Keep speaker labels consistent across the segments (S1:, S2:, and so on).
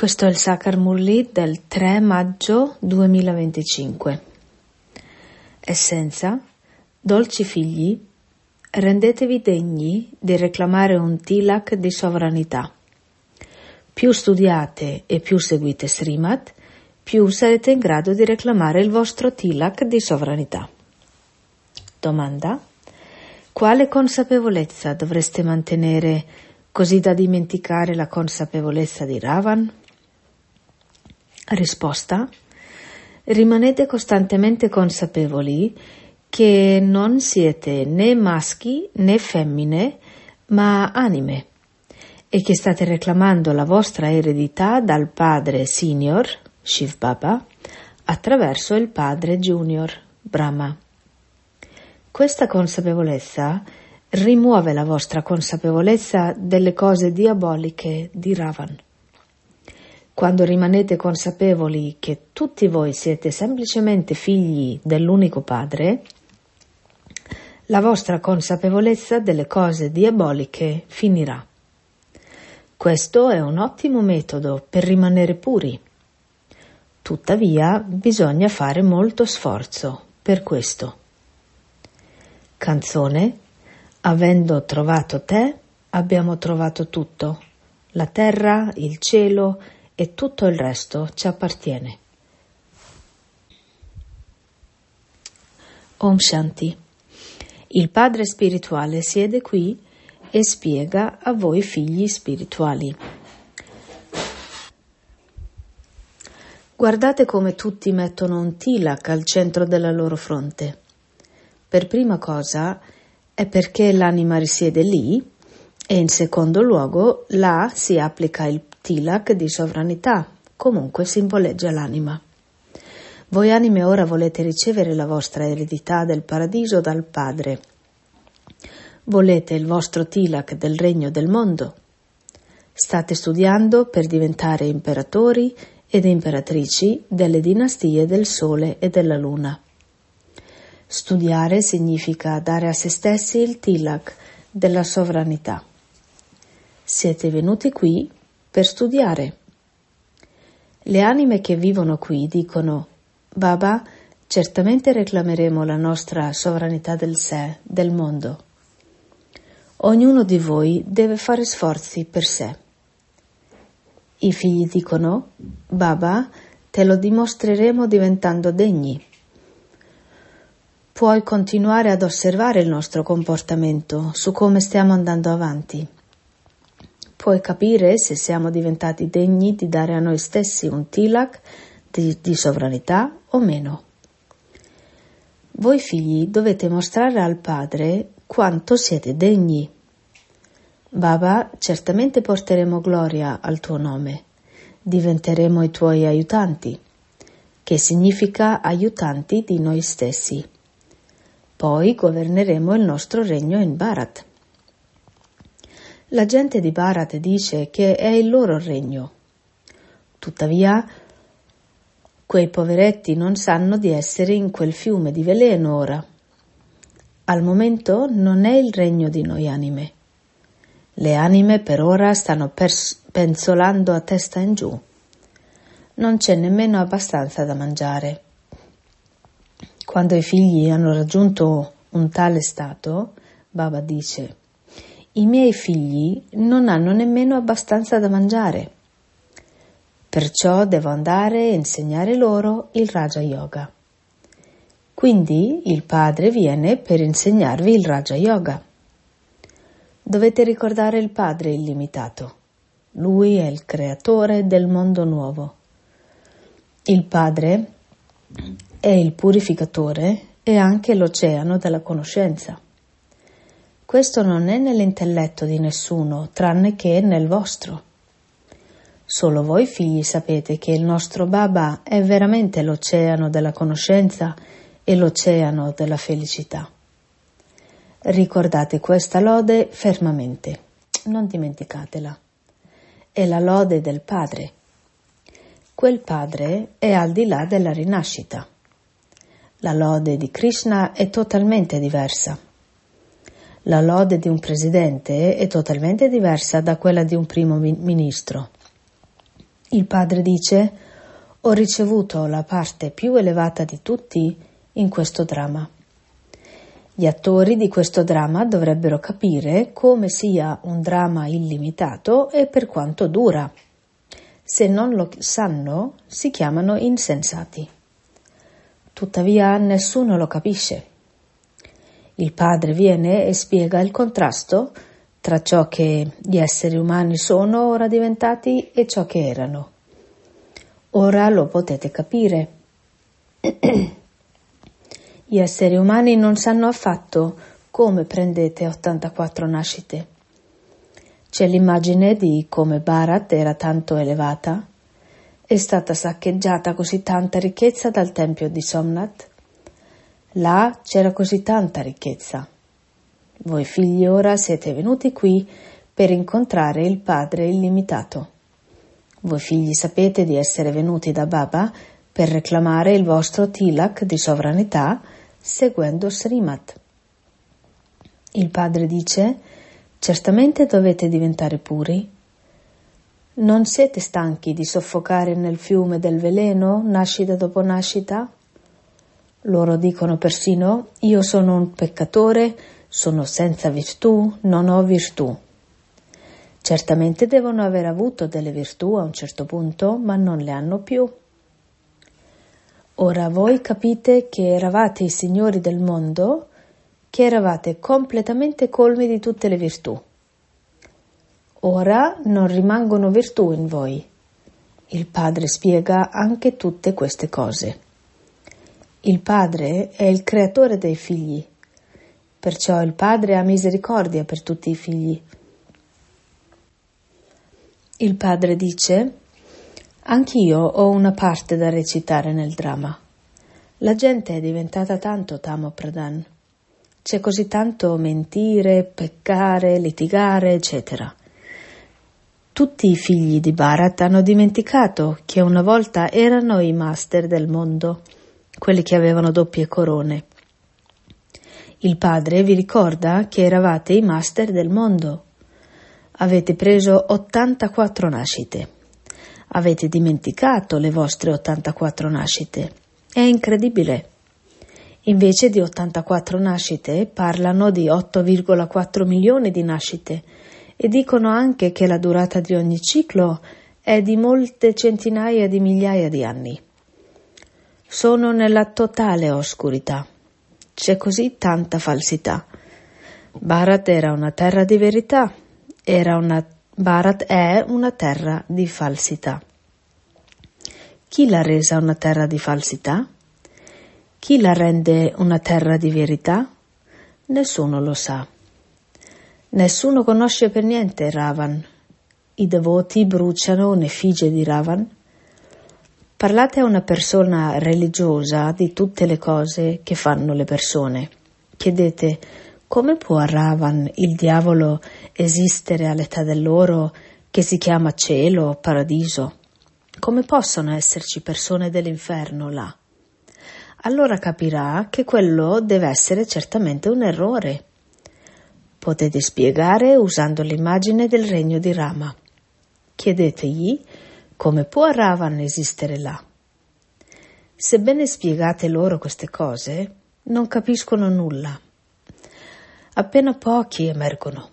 S1: Questo è il Sakar Murli del 3 maggio 2025. Essenza: dolci figli, rendetevi degni di reclamare un tilak di sovranità. Più studiate e più seguite Srimad, più sarete in grado di reclamare il vostro tilak di sovranità. Domanda: quale consapevolezza dovreste mantenere così da dimenticare la consapevolezza di Ravan? Risposta: rimanete costantemente consapevoli che non siete né maschi né femmine, ma anime, e che state reclamando la vostra eredità dal padre senior, Shiv Baba, attraverso il padre junior, Brahma. Questa consapevolezza rimuove la vostra consapevolezza delle cose diaboliche di Ravan. Quando rimanete consapevoli che tutti voi siete semplicemente figli dell'unico padre, la vostra consapevolezza delle cose diaboliche finirà. Questo è un ottimo metodo per rimanere puri. Tuttavia, bisogna fare molto sforzo per questo. Canzone: avendo trovato te, abbiamo trovato tutto. La terra, il cielo e tutto il resto ci appartiene. Om Shanti. Il Padre spirituale siede qui e spiega a voi figli spirituali. Guardate come tutti mettono un tilak al centro della loro fronte. Per prima cosa è perché l'anima risiede lì, e in secondo luogo là si applica il tilak di sovranità, comunque simboleggia l'anima. Voi anime ora volete ricevere la vostra eredità del paradiso dal Padre. Volete il vostro tilak del regno del mondo. State studiando per diventare imperatori ed imperatrici delle dinastie del Sole e della Luna. Studiare significa dare a se stessi il tilak della sovranità. Siete venuti qui per studiare. Le anime che vivono qui dicono: Baba, certamente reclameremo la nostra sovranità del sé, del mondo. Ognuno di voi deve fare sforzi per sé. I figli dicono: Baba, te lo dimostreremo diventando degni. Puoi continuare ad osservare il nostro comportamento su come stiamo andando avanti. Puoi capire se siamo diventati degni di dare a noi stessi un tilak di sovranità o meno. Voi figli dovete mostrare al Padre quanto siete degni. Baba, certamente porteremo gloria al tuo nome. Diventeremo i tuoi aiutanti, che significa aiutanti di noi stessi. Poi governeremo il nostro regno in Bharat. La gente di Bharat dice che è il loro regno. Tuttavia, quei poveretti non sanno di essere in quel fiume di veleno ora. Al momento non è il regno di noi anime. Le anime per ora stanno penzolando a testa in giù. Non c'è nemmeno abbastanza da mangiare. Quando i figli hanno raggiunto un tale stato, Baba dice: i miei figli non hanno nemmeno abbastanza da mangiare. Perciò devo andare e insegnare loro il Raja Yoga. Quindi il Padre viene per insegnarvi il Raja Yoga. Dovete ricordare il Padre illimitato. Lui è il creatore del mondo nuovo. Il Padre è il purificatore e anche l'oceano della conoscenza. Questo non è nell'intelletto di nessuno, tranne che nel vostro. Solo voi figli sapete che il nostro Baba è veramente l'oceano della conoscenza e l'oceano della felicità. Ricordate questa lode fermamente, non dimenticatela. È la lode del Padre. Quel Padre è al di là della rinascita. La lode di Krishna è totalmente diversa. La lode di un presidente è totalmente diversa da quella di un primo ministro. Il padre dice: ho ricevuto la parte più elevata di tutti in questo dramma. Gli attori di questo dramma dovrebbero capire come sia un dramma illimitato e per quanto dura. Se non lo sanno, si chiamano insensati. Tuttavia nessuno lo capisce. Il padre viene e spiega il contrasto tra ciò che gli esseri umani sono ora diventati e ciò che erano. Ora lo potete capire. Gli esseri umani non sanno affatto come prendete 84 nascite. C'è l'immagine di come Bharat era tanto elevata, è stata saccheggiata così tanta ricchezza dal tempio di Somnath. Là c'era così tanta ricchezza. Voi figli ora siete venuti qui per incontrare il Padre illimitato. Voi figli sapete di essere venuti da Baba per reclamare il vostro tilak di sovranità seguendo Srimad. Il padre dice: certamente dovete diventare puri. Non siete stanchi di soffocare nel fiume del veleno nascita dopo nascita? Loro dicono persino: io sono un peccatore, sono senza virtù, non ho virtù. Certamente devono aver avuto delle virtù a un certo punto, ma non le hanno più. Ora voi capite che eravate i signori del mondo, che eravate completamente colmi di tutte le virtù. Ora non rimangono virtù in voi. Il Padre spiega anche tutte queste cose. Il Padre è il creatore dei figli, perciò il Padre ha misericordia per tutti i figli. Il Padre dice: anch'io ho una parte da recitare nel dramma. La gente è diventata tanto Tamo Pradhan. C'è così tanto mentire, peccare, litigare, eccetera. Tutti i figli di Bharat hanno dimenticato che una volta erano i master del mondo, quelli che avevano doppie corone. Il padre vi ricorda che eravate i master del mondo. Avete preso 84 nascite. Avete dimenticato le vostre 84 nascite. È incredibile. Invece di 84 nascite parlano di 8,4 milioni di nascite e dicono anche che la durata di ogni ciclo è di molte centinaia di migliaia di anni. Sono nella totale oscurità. C'è così tanta falsità. Bharat era una terra di verità. Bharat è una terra di falsità. Chi l'ha resa una terra di falsità? Chi la rende una terra di verità? Nessuno lo sa. Nessuno conosce per niente Ravan. I devoti bruciano un'effigie di Ravan. Parlate a una persona religiosa di tutte le cose che fanno le persone. Chiedete: come può Ravan, il diavolo, esistere all'età dell'oro che si chiama cielo o paradiso? Come possono esserci persone dell'inferno là? Allora capirà che quello deve essere certamente un errore. Potete spiegare usando l'immagine del regno di Rama. Chiedetegli: come può Ravan esistere là? Sebbene spiegate loro queste cose, non capiscono nulla. Appena pochi emergono.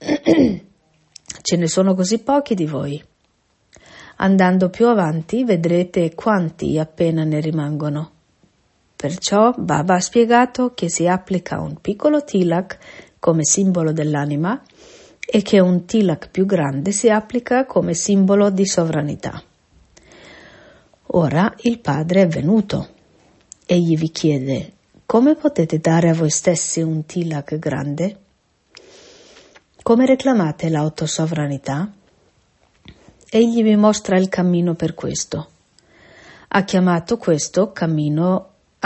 S1: Ce ne sono così pochi di voi. Andando più avanti vedrete quanti appena ne rimangono. Perciò Baba ha spiegato che si applica un piccolo tilak come simbolo dell'anima e che un tilak più grande si applica come simbolo di sovranità. Ora il padre è venuto. Egli vi chiede: come potete dare a voi stessi un tilak grande? Come reclamate l'autosovranità? Egli vi mostra il cammino per questo. Ha chiamato questo cammino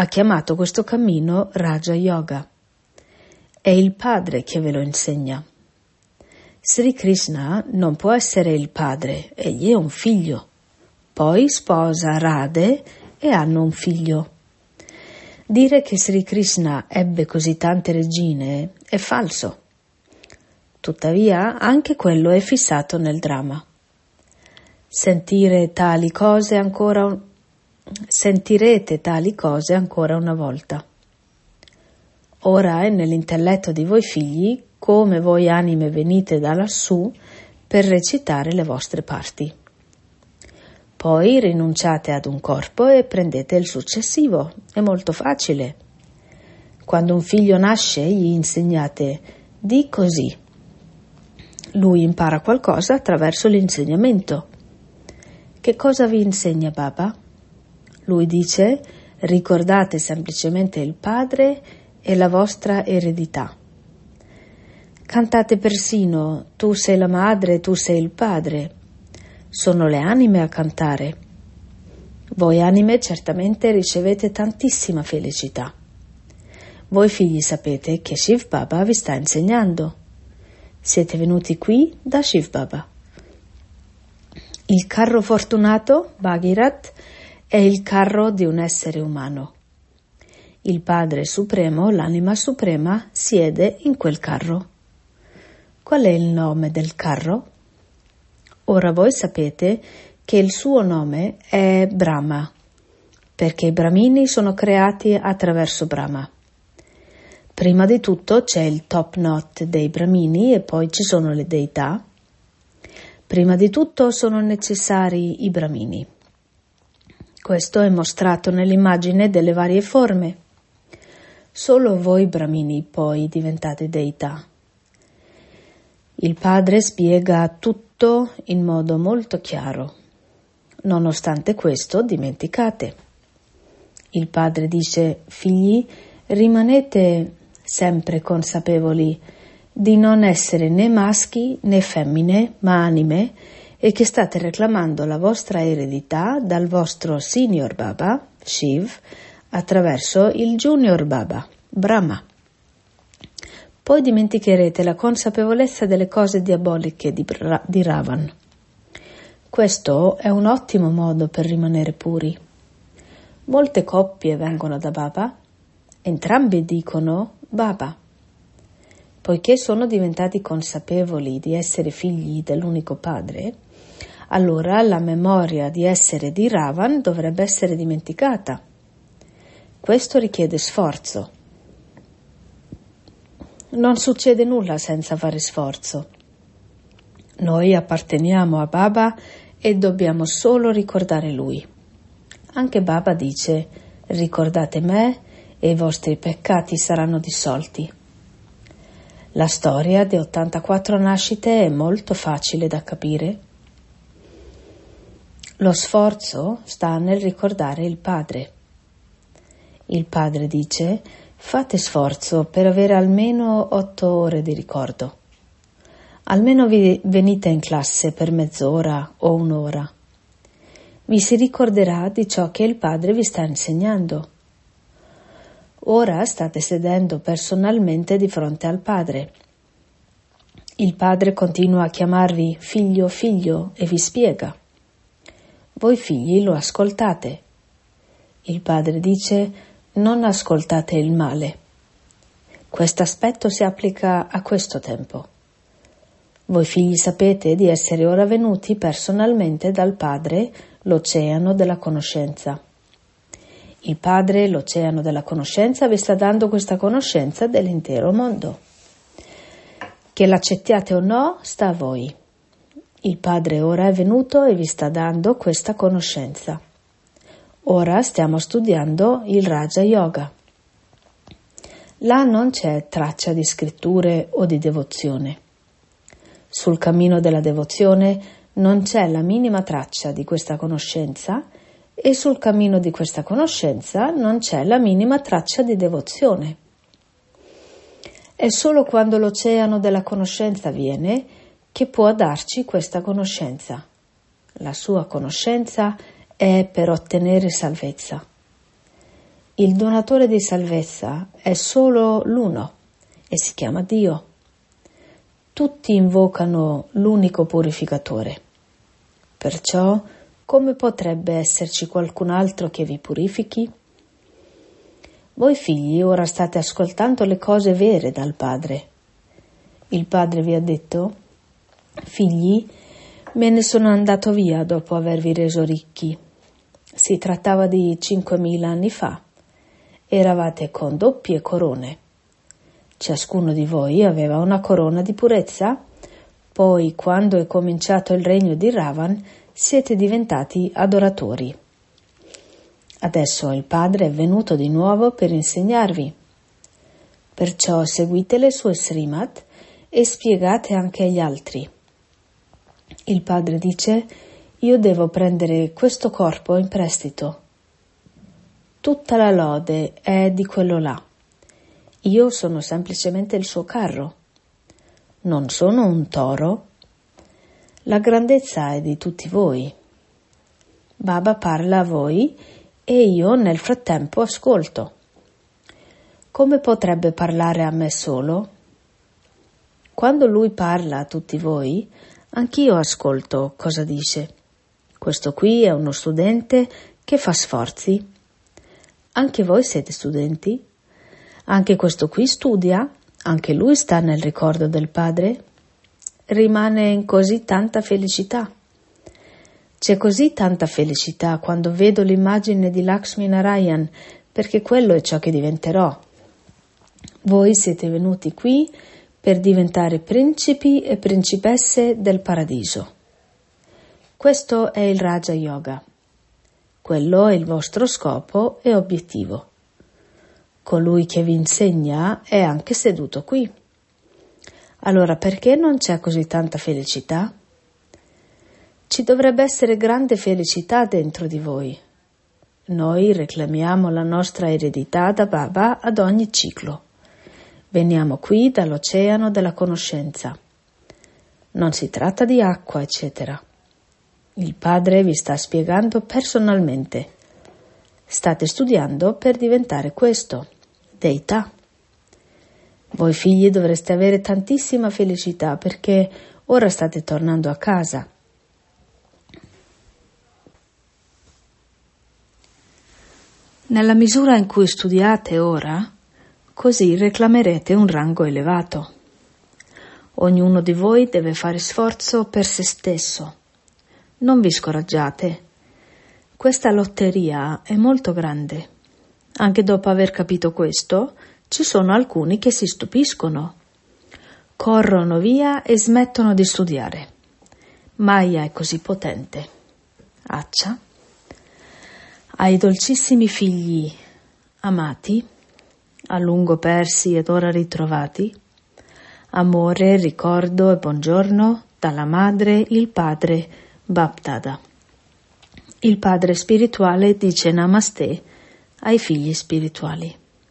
S1: Raja Yoga. È il padre che ve lo insegna. Sri Krishna non può essere il padre, egli è un figlio. Poi sposa Radhe e hanno un figlio. Dire che Sri Krishna ebbe così tante regine è falso. Tuttavia, anche quello è fissato nel dramma. sentirete tali cose ancora una volta. Ora è nell'intelletto di voi figli come voi anime venite da lassù per recitare le vostre parti. Poi rinunciate ad un corpo e prendete il successivo. È molto facile. Quando un figlio nasce gli insegnate di così. Lui impara qualcosa attraverso l'insegnamento. Che cosa vi insegna Baba? Lui dice: ricordate semplicemente il padre e la vostra eredità. Cantate persino: tu sei la madre, tu sei il padre. Sono le anime a cantare. Voi anime certamente ricevete tantissima felicità. Voi figli sapete che Shiv Baba vi sta insegnando. Siete venuti qui da Shiv Baba. Il carro fortunato, Bhagirath, è il carro di un essere umano. Il Padre Supremo, l'anima suprema, siede in quel carro. Qual è il nome del carro? Ora voi sapete che il suo nome è Brahma, perché i Brahmini sono creati attraverso Brahma. Prima di tutto c'è il top knot dei Brahmini e poi ci sono le deità. Prima di tutto sono necessari i Brahmini. Questo è mostrato nell'immagine delle varie forme. Solo voi Brahmini poi diventate deità. Il Padre spiega tutto in modo molto chiaro. Nonostante questo, dimenticate. Il Padre dice: figli, rimanete sempre consapevoli di non essere né maschi né femmine, ma anime, e che state reclamando la vostra eredità dal vostro Senior Baba, Shiv, attraverso il Junior Baba, Brahma. Poi dimenticherete la consapevolezza delle cose diaboliche di Ravan. Questo è un ottimo modo per rimanere puri. Molte coppie vengono da Baba, entrambi dicono Baba. Poiché sono diventati consapevoli di essere figli dell'unico padre, allora la memoria di essere di Ravan dovrebbe essere dimenticata. Questo richiede sforzo. Non succede nulla senza fare sforzo. Noi apparteniamo a Baba e dobbiamo solo ricordare Lui. Anche Baba dice: ricordate me e i vostri peccati saranno dissolti. La storia di 84 nascite è molto facile da capire. Lo sforzo sta nel ricordare il Padre. Il Padre dice: fate sforzo per avere almeno 8 ore di ricordo. Almeno venite in classe per mezz'ora o un'ora. Vi si ricorderà di ciò che il Padre vi sta insegnando. Ora state sedendo personalmente di fronte al Padre. Il Padre continua a chiamarvi figlio, figlio e vi spiega. Voi figli lo ascoltate. Il Padre dice: non ascoltate il male. Questo aspetto si applica a questo tempo. Voi figli sapete di essere ora venuti personalmente dal Padre, l'oceano della conoscenza. Il Padre, l'oceano della conoscenza, vi sta dando questa conoscenza dell'intero mondo. Che l'accettiate o no, sta a voi. Il Padre ora è venuto e vi sta dando questa conoscenza. Ora stiamo studiando il Raja Yoga. Là non c'è traccia di scritture o di devozione. Sul cammino della devozione non c'è la minima traccia di questa conoscenza e sul cammino di questa conoscenza non c'è la minima traccia di devozione. È solo quando l'oceano della conoscenza viene che può darci questa conoscenza. La sua conoscenza è per ottenere salvezza. Il donatore di salvezza è solo l'uno e si chiama Dio. Tutti invocano l'unico purificatore. Perciò, come potrebbe esserci qualcun altro che vi purifichi? Voi figli ora state ascoltando le cose vere dal Padre. Il Padre vi ha detto: figli, Me ne sono andato via dopo avervi reso ricchi. Si trattava di 5.000 anni fa. Eravate con doppie corone. Ciascuno di voi aveva una corona di purezza. Poi, quando è cominciato il regno di Ravan, siete diventati adoratori. Adesso il Padre è venuto di nuovo per insegnarvi. Perciò seguite le sue srimad e spiegate anche agli altri. Il Padre dice: io devo prendere questo corpo in prestito. Tutta la lode è di quello là. Io sono semplicemente il suo carro. Non sono un toro. La grandezza è di tutti voi. Baba parla a voi e io nel frattempo ascolto. Come potrebbe parlare a me solo? Quando lui parla a tutti voi, anch'io ascolto cosa dice. Questo qui è uno studente che fa sforzi. Anche voi siete studenti? Anche questo qui studia? Anche lui sta nel ricordo del Padre? Rimane in così tanta felicità. C'è così tanta felicità quando vedo l'immagine di Lakshmi Narayan, perché quello è ciò che diventerò. Voi siete venuti qui per diventare principi e principesse del paradiso. Questo è il Raja Yoga. Quello è il vostro scopo e obiettivo. Colui che vi insegna è anche seduto qui. Allora perché non c'è così tanta felicità? Ci dovrebbe essere grande felicità dentro di voi. Noi reclamiamo la nostra eredità da Baba ad ogni ciclo. Veniamo qui dall'oceano della conoscenza. Non si tratta di acqua, eccetera. Il Padre vi sta spiegando personalmente. State studiando per diventare questo, deità. Voi figli dovreste avere tantissima felicità perché ora state tornando a casa. Nella misura in cui studiate ora, così reclamerete un rango elevato. Ognuno di voi deve fare sforzo per se stesso. Non vi scoraggiate. Questa lotteria è molto grande. Anche dopo aver capito questo, ci sono alcuni che si stupiscono. Corrono via e smettono di studiare. Maya è così potente. Accia. Ai dolcissimi figli amati, a lungo persi ed ora ritrovati, amore, ricordo e buongiorno dalla madre, il padre, Bapdada. Il padre spirituale dice Namaste ai figli spirituali.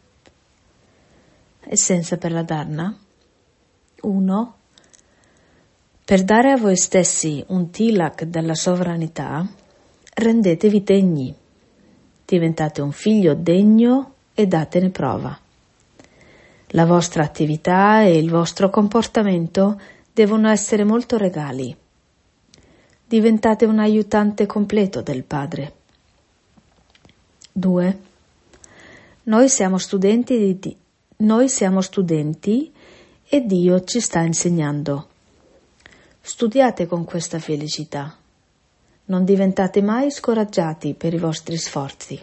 S1: Essenza per la Dharna. 1. Per dare a voi stessi un tilak della sovranità, rendetevi degni. Diventate un figlio degno e datene prova. La vostra attività e il vostro comportamento devono essere molto regali. Diventate un aiutante completo del Padre. 2. Noi siamo studenti e Dio ci sta insegnando. Studiate con questa felicità. Non diventate mai scoraggiati per i vostri sforzi.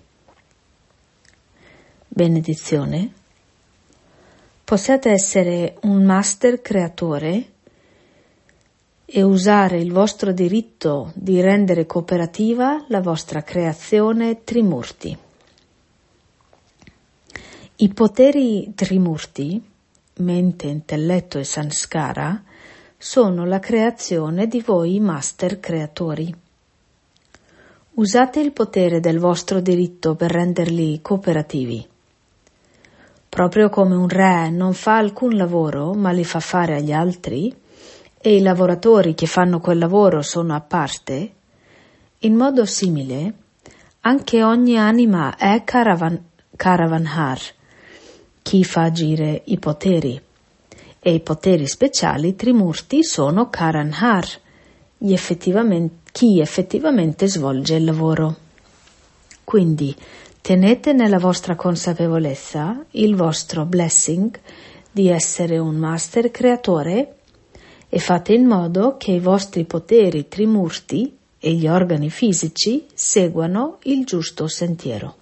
S1: Benedizione. Possiate essere un master creatore e usare il vostro diritto di rendere cooperativa la vostra creazione Trimurti. I poteri Trimurti, mente, intelletto e sanskara, sono la creazione di voi master creatori. Usate il potere del vostro diritto per renderli cooperativi. Proprio come un re non fa alcun lavoro ma li fa fare agli altri, e i lavoratori che fanno quel lavoro sono a parte, in modo simile anche ogni anima è Karavanhar, chi fa agire i poteri, e i poteri speciali Trimurti sono Karanhar, chi effettivamente svolge il lavoro. Quindi tenete nella vostra consapevolezza il vostro blessing di essere un master creatore e fate in modo che i vostri poteri trimurti e gli organi fisici seguano il giusto sentiero.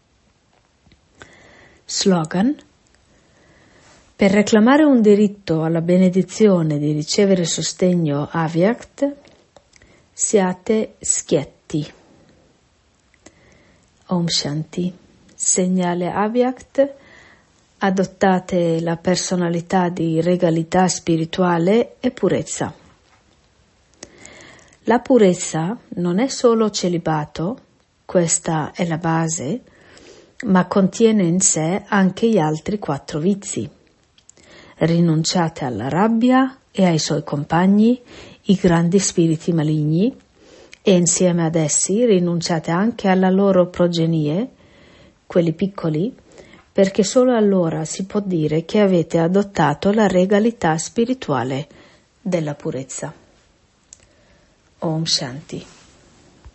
S1: Slogan: per reclamare un diritto alla benedizione di ricevere sostegno Avyakt, siate schietti. Om Shanti. Segnale Avyakt: adottate la personalità di regalità spirituale e purezza. La purezza non è solo celibato, questa è la base, ma contiene in sé anche gli altri 4 vizi. Rinunciate alla rabbia e ai suoi compagni, i grandi spiriti maligni, e insieme ad essi rinunciate anche alla loro progenie, quelli piccoli, perché solo allora si può dire che avete adottato la regalità spirituale della purezza. Om Shanti.